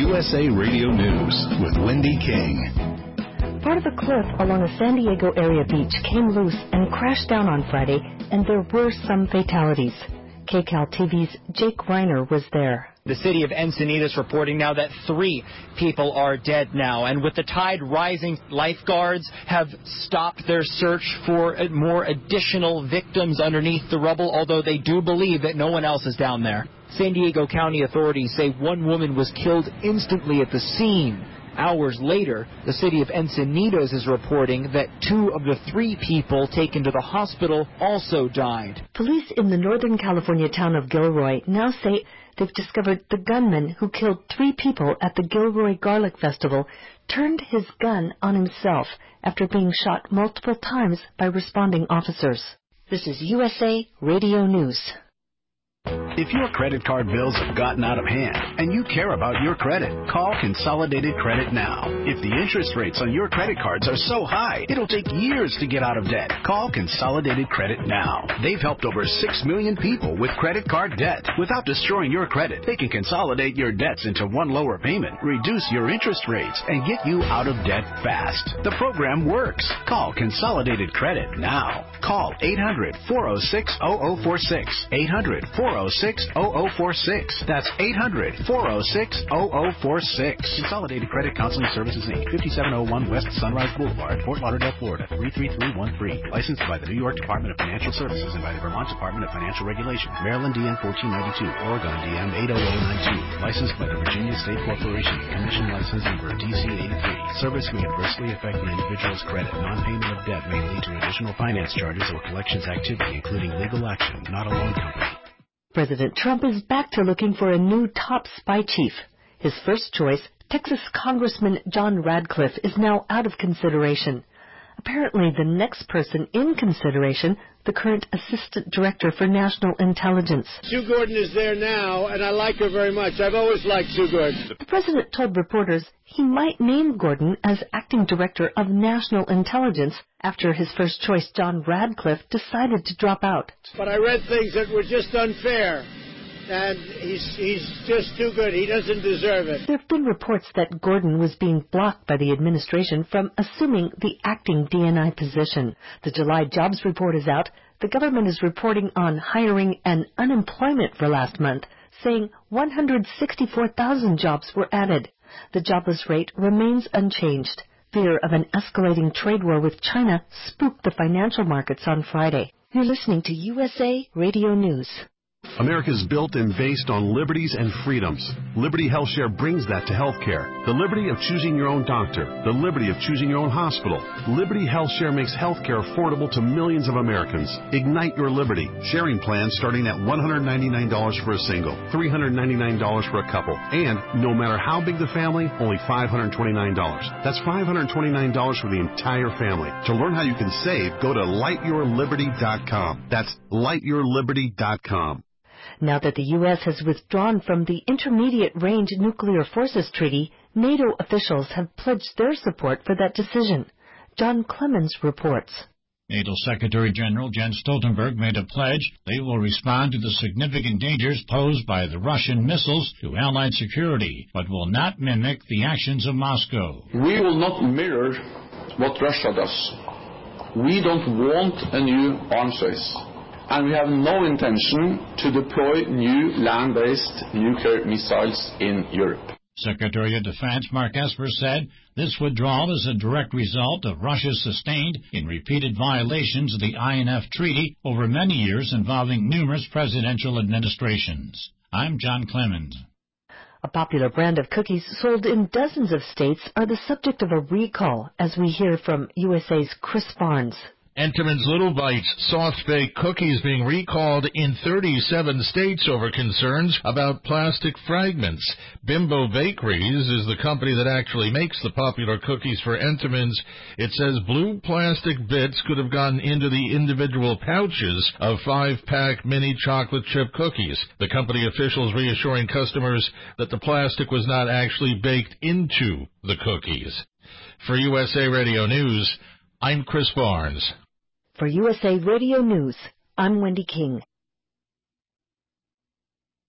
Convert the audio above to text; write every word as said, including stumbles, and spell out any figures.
U S A Radio News with Wendy King. Part of a cliff along a San Diego area beach came loose and crashed down on Friday, and there were some fatalities. K C A L T V's Jake Reiner was there. The city of Encinitas reporting now that three people are dead now. And with the tide rising, lifeguards have stopped their search for more additional victims underneath the rubble, although they do believe that no one else is down there. San Diego County authorities say one woman was killed instantly at the scene. Hours later, the city of Encinitas is reporting that two of the three people taken to the hospital also died. Police in the Northern California town of Gilroy now say they've discovered the gunman who killed three people at the Gilroy Garlic Festival turned his gun on himself after being shot multiple times by responding officers. This is U S A Radio News. If your credit card bills have gotten out of hand and you care about your credit, call Consolidated Credit now. If the interest rates on your credit cards are so high, it'll take years to get out of debt. Call Consolidated Credit now. They've helped over six million people with credit card debt. Without destroying your credit, they can consolidate your debts into one lower payment, reduce your interest rates, and get you out of debt fast. The program works. Call Consolidated Credit now. Call eight hundred, four oh six, oh oh four six. eight hundred, four oh six, oh oh four six. That's eight hundred, four oh six, oh oh four six. Consolidated Credit Counseling Services, Incorporated, fifty-seven oh one West Sunrise Boulevard, Fort Lauderdale, Florida, three three three one three. Licensed by the New York Department of Financial Services and by the Vermont Department of Financial Regulation. Maryland D N fourteen ninety-two, Oregon D M eight oh oh nine two. Licensed by the Virginia State Corporation. Commission license number D C eighty-three. Service may adversely affect an individual's credit. Non-payment of debt may lead to additional finance charges or collections activity, including legal action, not a loan company. President Trump is back to looking for a new top spy chief. His first choice, Texas Congressman John Radcliffe, is now out of consideration. Apparently, the next person in consideration, the current Assistant Director for National Intelligence. Sue Gordon is there now, and I like her very much. I've always liked Sue Gordon. The president told reporters he might name Gordon as Acting Director of National Intelligence after his first choice, John Radcliffe, decided to drop out. But I read things that were just unfair. And he's he's just too good. He doesn't deserve it. There have been reports that Gordon was being blocked by the administration from assuming the acting D N I position. The July jobs report is out. The government is reporting on hiring and unemployment for last month, saying one hundred sixty-four thousand jobs were added. The jobless rate remains unchanged. Fear of an escalating trade war with China spooked the financial markets on Friday. You're listening to U S A Radio News. America is built and based on liberties and freedoms. Liberty HealthShare brings that to healthcare. The liberty of choosing your own doctor. The liberty of choosing your own hospital. Liberty HealthShare makes healthcare affordable to millions of Americans. Ignite your liberty. Sharing plans starting at one hundred ninety-nine dollars for a single, three hundred ninety-nine dollars for a couple, and no matter how big the family, only five hundred twenty-nine dollars. That's five hundred twenty-nine dollars for the entire family. To learn how you can save, go to light your liberty dot com. That's light your liberty dot com. Now that the U S has withdrawn from the Intermediate Range Nuclear Forces Treaty, NATO officials have pledged their support for that decision. John Clemens reports. NATO Secretary General Jens Stoltenberg made a pledge they will respond to the significant dangers posed by the Russian missiles to Allied security, but will not mimic the actions of Moscow. We will not mirror what Russia does. We don't want a new arms race. And we have no intention to deploy new land-based nuclear missiles in Europe. Secretary of Defense Mark Esper said this withdrawal is a direct result of Russia's sustained and repeated violations of the I N F Treaty over many years involving numerous presidential administrations. I'm John Clemens. A popular brand of cookies sold in dozens of states are the subject of a recall, as we hear from U S A's Chris Barnes. Entenmann's Little Bites soft-baked cookies being recalled in thirty-seven states over concerns about plastic fragments. Bimbo Bakeries is the company that actually makes the popular cookies for Entenmann's. It says blue plastic bits could have gotten into the individual pouches of five-pack mini chocolate chip cookies. The company officials reassuring customers that the plastic was not actually baked into the cookies. For U S A Radio News, I'm Chris Barnes. For U S A Radio News, I'm Wendy King.